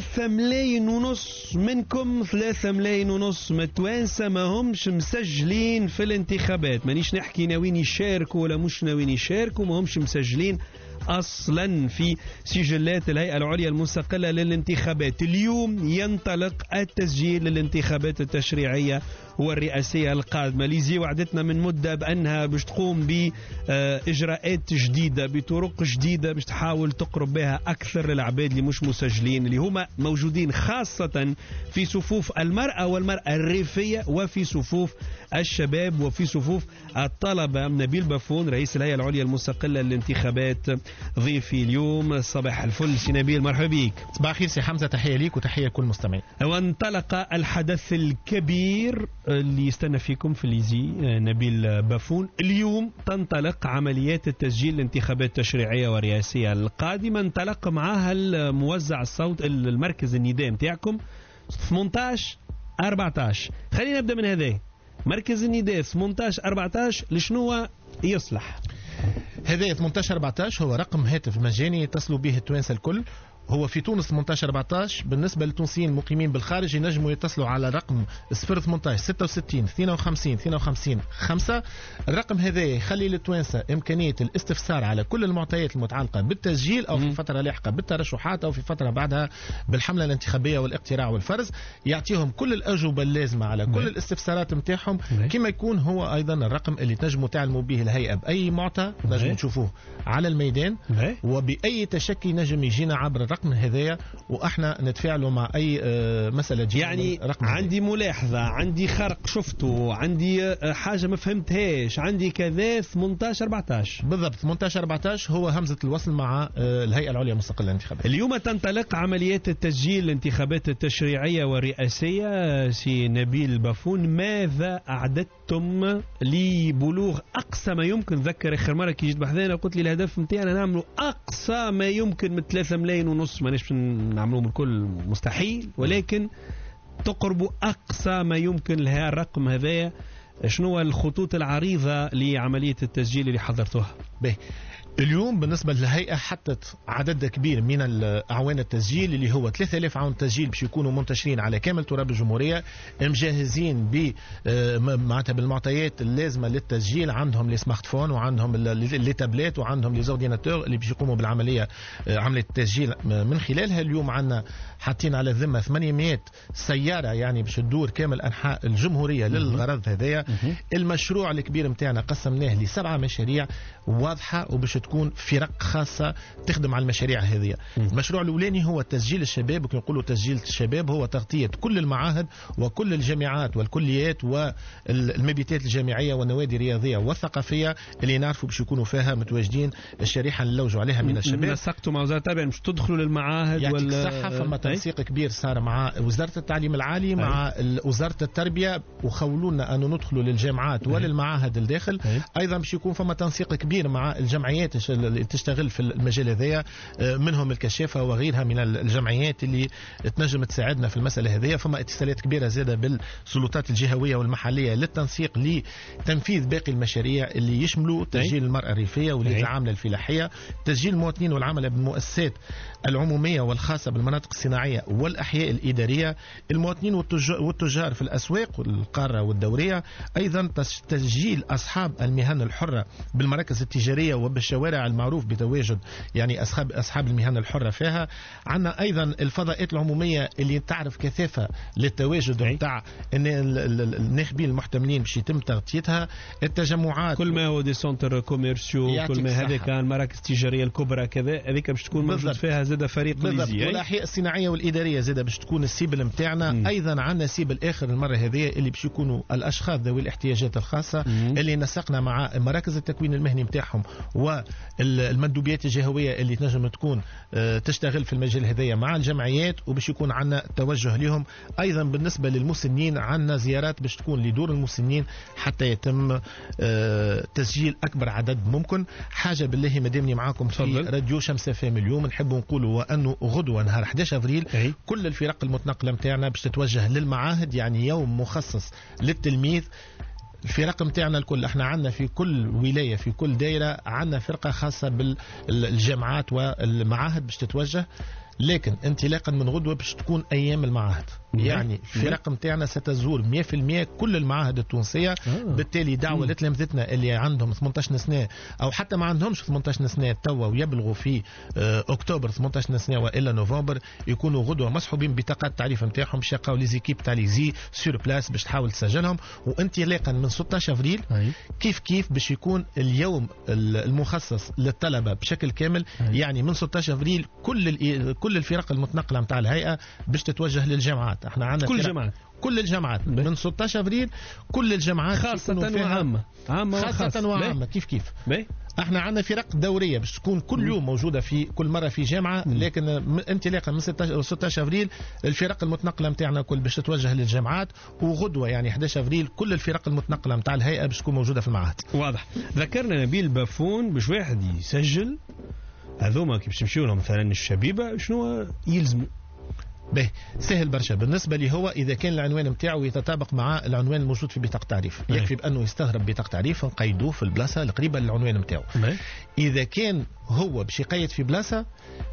3 ملايين ونص منكم، 3 ملايين ونص متوانسة ما همش مسجلين في الانتخابات. مانيش نحكي ناويين يشاركوا ولا مش ناويين يشاركوا، ما همش مسجلين أصلا في سجلات الهيئة العليا المستقلة للانتخابات. اليوم ينطلق التسجيل للانتخابات التشريعية والرئاسية القادمة. ليزي وعدتنا من مدة بأنها باش تقوم بإجراءات جديدة بطرق جديدة باش تحاول تقرب بها أكثر للعباد اللي مش مسجلين، اللي هما موجودين خاصة في صفوف المرأة والمرأة الريفية وفي صفوف الشباب وفي صفوف الطلبة. نبيل بافون رئيس الهيئة العليا المستقلة للانتخابات ضيفي اليوم. صباح الفل سي نبيل، مرحبا بك. صباح الخير سي حمزة، تحية ليك وتحية لكل المستمعين. وانطلق الحدث الكبير اللي يستنى فيكم في الليزي نبيل بافون. اليوم تنطلق عمليات التسجيل للانتخابات التشريعية والرئاسية القادمة. انطلق معها الموزع الصوت المركز النداء متاعكم 18-14. خلينا نبدأ من هذا مركز النداء 18-14 لشنو يصلح؟ هذا 18-14 هو رقم هاتف مجاني يتصلوا به التوانسة الكل. هو في تونس 18-14. بالنسبة للتونسيين المقيمين بالخارج ينجموا يتصلوا على رقم 018-66-52-52-5. الرقم هذا يخلي للتوانسة إمكانية الاستفسار على كل المعطيات المتعلقة بالتسجيل أو في فترة لاحقة بالترشحات أو في فترة بعدها بالحملة الانتخابية والاقتراع والفرز. يعطيهم كل الأجوبة اللازمة على كل الاستفسارات متاعهم، كما يكون هو أيضا الرقم اللي تنجموا تعلموا به الهيئة بأي معطى نجموا تشوفوه على الميدان، وبأي تشكي نجم يجينا عبر الرقم هذايا واحنا نتفاعلوا مع اي مساله. يعني عندي ملاحظه، عندي خرق شفته، عندي حاجه ما فهمتهاش، عندي كذا 18-14 بالضبط. 18-14 هو همزه الوصل مع الهيئه العليا المستقله للانتخابات. اليوم تنطلق عمليات التسجيل الانتخابات التشريعيه والرئاسيه. سي نبيل بافون، ماذا اعددتم لبلوغ اقصى ما يمكن؟ ذكر اخر مره كي جيت بحذانا قلت لي الهدف نتاعنا نعملوا اقصى ما يمكن من 3 ملايين ونص. مانيش نعملوهم الكل مستحيل، ولكن تقربوا أقصى ما يمكن لها الرقم هذا. شنو الخطوط العريضة لعملية التسجيل اللي حضرتوها؟ اليوم بالنسبة للهيئة حطت عدد كبير من أعوان التسجيل اللي هو 3000 عون تسجيل باش يكونوا منتشرين على كامل تراب الجمهورية، مجهزين معناتها بالمعطيات اللازمة للتسجيل. عندهم لي سمارت فون وعندهم لي تابلات وعندهم لي زورديناتور اللي باش يقوموا بالعملية عملية التسجيل من خلالها. اليوم عندنا حاطين على الذمة 800 سيارة يعني باش تدور كامل أنحاء الجمهورية للغرض هذايا. المشروع الكبير متاعنا قسمناه ل7 مشاريع واضحة وباش تكون فرق خاصة تخدم على المشاريع هذه. المشروع الأولاني هو تسجيل الشباب، وكي نقولوا تسجيل الشباب هو تغطية كل المعاهد وكل الجامعات والكليات والمبيتات الجامعية والنوادي الرياضية والثقافية اللي نعرفوا باش يكونوا فيها متواجدين الشريحة اللي نلوجوا عليها من الشباب. نسقتوا مع وزارة التربية مش تدخلوا للمعاهد يعطيك الصحة. فما تنسيق كبير صار مع وزارة التعليم العالي مع وزارة التربية، وخولونا أن ندخلوا للجامعات وللمعاهد الداخل. أيضا باش يكون فما تنسيق كبير مع الجمعيات اللي تشتغل في المجال هذايا، منهم الكشافة وغيرها من الجمعيات اللي تنجم تساعدنا في المسألة هذيا. فما اتصالات كبيرة زادة بالسلطات الجهوية والمحلية للتنسيق لتنفيذ باقي المشاريع اللي يشملوا تسجيل المرأة الريفية واللي العاملة الفلاحية، تسجيل المواطنين والعمل بالمؤسسات العمومية والخاصة بالمناطق الصناعية والأحياء الإدارية، المواطنين والتجار في الأسواق والقارة والدورية. أيضا تسجيل أصحاب المهن الحرة بالمراكز التجارية وبالشوارع المعروف بتواجد يعني أصحاب المهن الحرة فيها. عندنا أيضا الفضاءات العمومية اللي تعرف كثافة للتواجد نتاع الناخبين المحتملين باش يتم تغطيتها. التجمعات كل ما هو دي سونتر كوميرسيو، كل ما هذاك المراكز التجارية الكبرى كذا هذيك باش تكون موجود فيها زاد فريق ليزي. والأحياء الصناعية والإدارية زاد باش تكون السيبل متاعنا. أيضا عندنا سيبل آخر المرة هذه اللي باش يكونوا الأشخاص ذوي الاحتياجات الخاصة اللي نسقنا مع مراكز التكوين المهني متاعهم والمندوبيات الجهوية اللي تنجم تكون تشتغل في المجال هذايا مع الجمعيات، وباش يكون عندنا توجه لهم. أيضا بالنسبة للمسنين عندنا زيارات باش تكون لدور المسنين حتى يتم تسجيل أكبر عدد ممكن. حاجة بالله مدامني معاكم في راديو شمس فام اليوم نحب نقولوا وأنه غدوة نهار 11 أبريل كل الفرق المتنقلة متاعنا باش تتوجه للمعاهد، يعني يوم مخصص للتلميذ. الفرق متاعنا الكل احنا عندنا في كل ولاية في كل دائرة عندنا فرقة خاصة بالجامعات والمعاهد باش تتوجه. لكن انطلاقا من غدوه باش تكون ايام المعاهد. يعني الفرق نتاعنا ستزور 100% كل المعاهد التونسيه. بالتالي دعوه لتلامذتنا اللي عندهم 18 سنه او حتى ما عندهمش 18 سنه توا ويبلغوا في اكتوبر 18 سنه والا نوفمبر يكونوا غدوه مسحوبين بطاقات التعريف نتاعهم باش يلقاو لي زيكيب تاع لي زي سور بلاس باش تحاول تسجلهم. وانطلاقا من 16 افريل كيف باش يكون اليوم المخصص للطلبه بشكل كامل. يعني من 16 افريل كل الفرق المتنقله نتاع الهيئه باش تتوجه للجامعات. احنا عندنا كل الجامعات من 16 افريل كل الجامعات خاصه وعامه خاصه وعامه كيف احنا عندنا فرق دوريه باش تكون كل يوم موجوده في كل مره في جامعه. لكن انطلاقا من 16 افريل الفرق المتنقله نتاعنا كل باش تتوجه للجامعات. وغدوه يعني 11 افريل كل الفرق المتنقله نتاع الهيئه باش تكون موجوده في المعاهد. واضح. ذكرنا نبيل بافون باش واحد يسجل هذوما كي باش يمشيو لهم مثلا الشبيبه شنو يلزموا؟ به سهل برشا بالنسبه لي. هو اذا كان العنوان نتاعو يتطابق مع العنوان الموجود في بطاقه التعريف يكفي بانه يستهرب بطاقه تعريف نقيدوه في البلاصه القريبه للعنوان نتاعو. اذا كان هو باش يقيد في بلاصه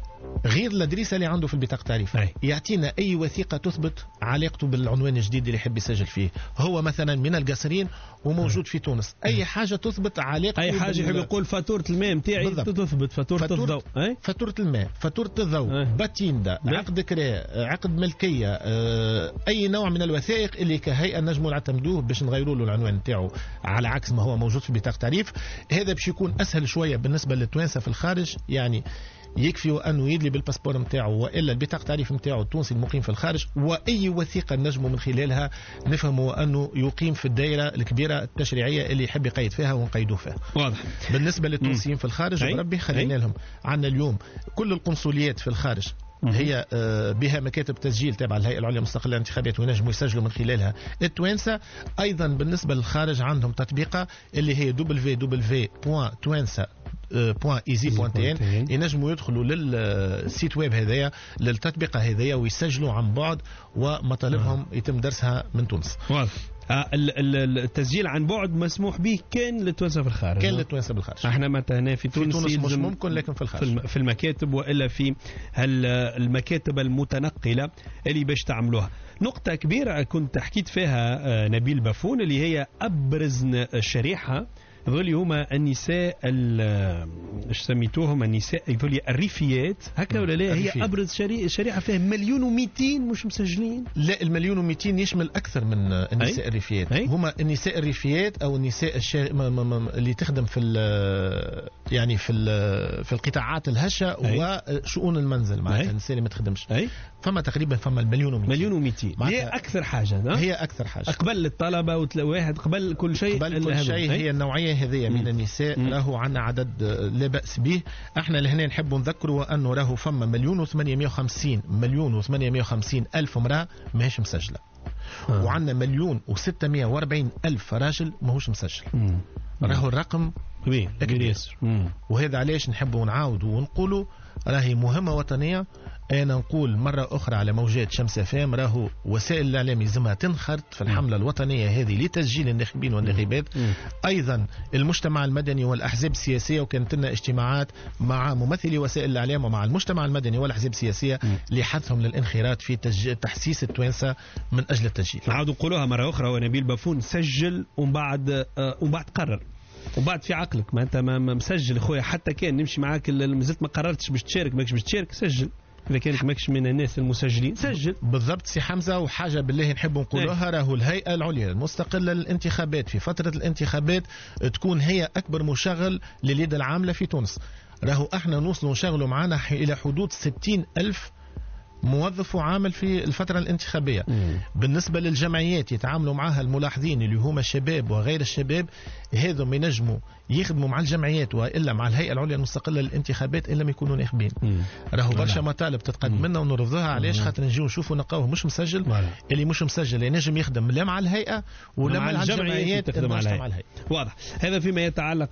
غير الادريسه اللي عنده في البطاقه التعريف يعطينا اي وثيقه تثبت علاقته بالعنوان الجديد اللي يحب يسجل فيه. هو مثلا من القصرين وموجود في تونس اي حاجه تثبت علاقته اي حاجه يحب يقول فاتوره الماء نتاعي تثبت فاتوره الضوء فاتوره الماء فاتوره الضوء باتيندا عقد كراء عقد ملكيه اي نوع من الوثائق اللي كهيئه نجموا نعتمدوه باش نغيروا له العنوان نتاعو على عكس ما هو موجود في بطاقه التعريف. هذا باش يكون اسهل شويه بالنسبه للتوانسه في الخارج. يعني يكفي انه يدلي بالباسبور نتاعو والا البطاقه التعريف نتاعو التونسي المقيم في الخارج واي وثيقه نجموا من خلالها نفهموا انه يقيم في الدائره الكبيره التشريعيه اللي يحب يقيد فيها ونقيدوه فيها. واضح. بالنسبه للتونسيين في الخارج ربي خلينا لهم عندنا اليوم كل القنصليات في الخارج هي بها مكاتب تسجيل تابعه للهيئه العليا المستقله للانتخابات وينجموا يسجلوا من خلالها التوانسه. ايضا بالنسبه للخارج عندهم تطبيقه اللي هي www.tuansa.easy.tn ينجموا يدخلوا للسيت ويب هذايا للتطبيقه هذايا ويسجلوا عن بعد ومطالبهم يتم درسها من تونس. واضح. التسجيل عن بعد مسموح به كان للتوانسه في الخارج. كان للتوانسه بالخارج. احنا مثلا في تونس مش ممكن لكن في الخارج في المكاتب والا في المكاتب المتنقله اللي باش تعملوها. نقطه كبيره كنت حكيت فيها نبيل بافون اللي هي ابرز شريحه ذولي هما النساء ايش سميتوهم النساء ذولي الريفيات هكا ولا لا؟ هي ابرز شريحه فيها 1,200,000 مش مسجلين. لا 1,200,000 يشمل اكثر من النساء الريفيات. هما النساء الريفيات او النساء اللي تخدم في يعني في القطاعات الهشه وشؤون المنزل معناتها النساء اللي ما تخدمش. فما تقريبا 1,200,000 هي اكثر حاجه. هي اكثر حاجه قبل الطلبه واحد قبل كل شيء. هي النوعيه هذه من النساء راهو عندنا عدد لا بأس به. احنا لهنا نحب نذكروا انه راهو فما 1,850,000 امراه ماهيش مسجله وعندنا 1,640,000 راجل ماهوش مسجل. راهو الرقم كبير. وهذا علاش نحبوا نعاودوا ونقولوا راهي مهمه وطنيه. أنا نقول مرة أخرى على موجات شمس فام راهو وسائل الإعلام يلزمها تنخرط في الحملة الوطنية هذه لتسجيل الناخبين والناخبات. أيضا المجتمع المدني والأحزاب السياسية وكانت لنا اجتماعات مع ممثلي وسائل الإعلام ومع المجتمع المدني والأحزاب السياسية لحثهم للانخراط في تحسيس التوانسة من أجل التسجيل. نعاود نقولوها مرة أخرى ونبيل بافون سجل ومن بعد قرر وبعد في عقلك ما أنت ما مسجل خويا حتى كان نمشي معاك مازلت ما قررتش باش تشارك ماكش باش تشارك سجل. إذا كانك ماكش من الناس المسجلين سجل. بالضبط سي حمزة. وحاجة بالله نحب نقولوها راهو الهيئة العليا المستقلة للانتخابات في فترة الانتخابات تكون هي أكبر مشغل لليد العاملة في تونس. راهو احنا نوصلوا نشغلوا معنا إلى حدود 60,000 موظف وعامل في الفترة الانتخابية. بالنسبة للجمعيات يتعاملوا معها الملاحظين اللي هم الشباب وغير الشباب هذم ينجموا يخدموا مع الجمعيات وإلا مع الهيئة العليا المستقلة للانتخابات إلا ما يكونوا ناخبين. راهو برشا مطالب تتقدم منا ونرفضها علاش خاطر نجيو نشوفوا نلقاوه مش مسجل. اللي مش مسجل ينجم يخدم لا مع الهيئة ولا مع الجمعيات المنشطة مع الهيئة. واضح. هذا فيما يتعلق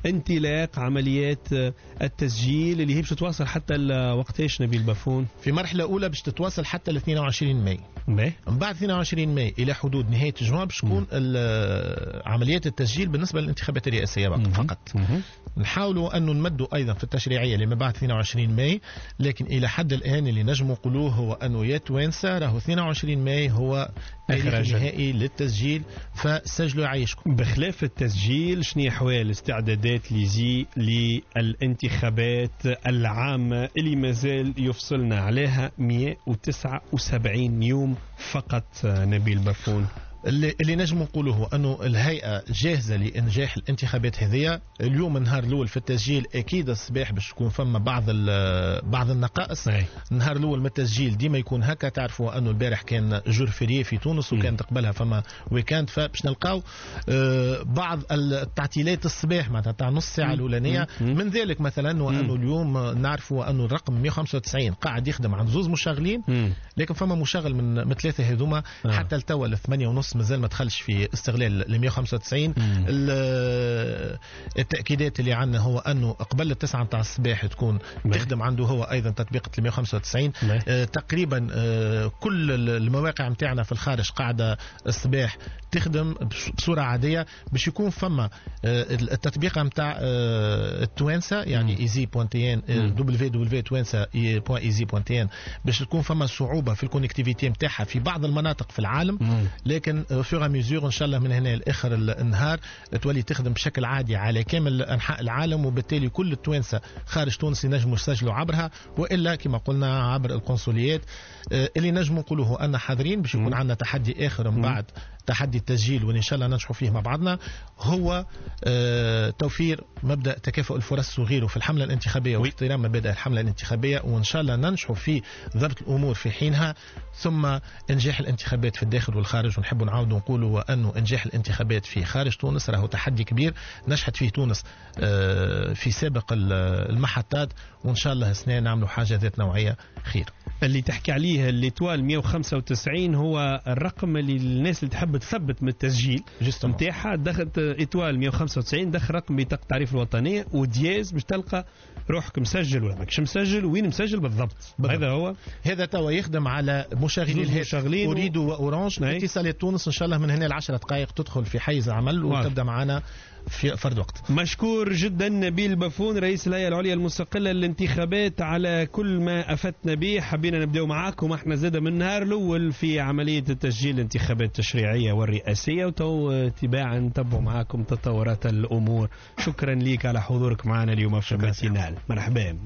بانطلاق عمليات التسجيل اللي هي باش تواصل حتى وقتاش نبيل بافون في مرحلة المرحلة الأولى باش تتواصل حتى ل 22 ماي. من بعد 22 ماي إلى حدود نهاية جوان باش تكون عمليات التسجيل بالنسبة للانتخابات الرئاسية فقط. نحاولوا أن نمدوا أيضا في التشريعية لما بعد 22 ماي، لكن إلى حد الآن اللي نجموا نقولوه هو أنه يا توانسة راهو 22 ماي هو التاريخ النهائي للتسجيل، فسجلوا يعيشكم. بخلاف التسجيل شنو أحوال الاستعدادات للانتخابات العامة اللي مازال يفصلنا عليها 179 يوم فقط؟ نبيل بافون، اللي نجم نقوله أنه الهيئة جاهزة لإنجاح الانتخابات هذه. اليوم النهار الأول في التسجيل أكيد الصباح باش تكون فما بعض النقائص. النهار الأول من التسجيل ديما يكون هكا. تعرفوا أنه البارح كان جور فيريي في تونس وكان تقبلها فما ويكاند، فباش نلقاو بعض التعطيلات الصباح معناتها تاع نص ساعة الأولانية. من ذلك مثلا وأنه اليوم نعرفوا أنه الرقم 195 قاعد يخدم عن زوز مشغلين، لكن فما مشغل من ثلاثة هذوما حتى التوا ل 8:30 مازال ما دخلش في استغلال ل 195. التأكيدات اللي عندنا هو أنه قبل 9 متاع الصباح تكون تخدم عنده هو أيضا تطبيقة ل 195. تقريبا كل المواقع متاعنا في الخارج قاعدة الصباح تخدم بصورة عادية. باش يكون فما التطبيق متاع التوانسة يعني easy.tn www.twansa.easy.tn باش تكون فما صعوبة في الكونكتيفيتي متاعها في بعض المناطق في العالم، لكن فيغا ميزور ان شاء الله من هنا لاخر النهار تولي تخدم بشكل عادي على كامل انحاء العالم، وبالتالي كل التوانسه خارج تونس ينجموا يسجلوا عبرها، والا كما قلنا عبر القنصليات. اللي نجموا نقولوه ان حاضرين باش يكون عندنا تحدي اخر من بعد تحدي التسجيل، وان شاء الله ننجحوا فيه مع بعضنا، هو توفير مبدا تكافؤ الفرص وغيره في الحمله الانتخابيه واحترام مبادئ الحمله الانتخابيه، وان شاء الله ننجحوا في ضبط الامور في حينها، ثم انجاح الانتخابات في الداخل والخارج. ونحب نعاود نقولوا انه انجاح الانتخابات في خارج تونس راهو تحدي كبير نجحت فيه تونس في سابق المحطات، وان شاء الله السنه نعملوا حاجه ذات نوعيه خير. اللي تحكي عليه الإتوال 195 هو الرقم اللي الناس اللي تحب تثبت من التسجيل نتاعها دخلت إتوال 195 دخل رقم بطاقة التعريف الوطنية ودياز باش تلقى روحك مسجل ولا ماكش مسجل وين مسجل بالضبط. هذا هو، هذا توا يخدم على مشغلي الهاتف أوريدو وأورانج. اتصالات تونس إن شاء الله من هنا ل10 دقائق تدخل في حيز العمل وتبدأ معنا في فرد وقت. مشكور جدا نبيل بافون رئيس الهيئة العليا المستقلة للانتخابات على كل ما أفدتنا به. حبينا نبدأ معاكم احنا زادة من النهار الأول في عملية التسجيل الانتخابات التشريعية والرئاسية، وتو تباعا نتبعوا معاكم تطورات الأمور. شكرا ليك على حضورك معنا اليوم في ماتينال. مرحبا.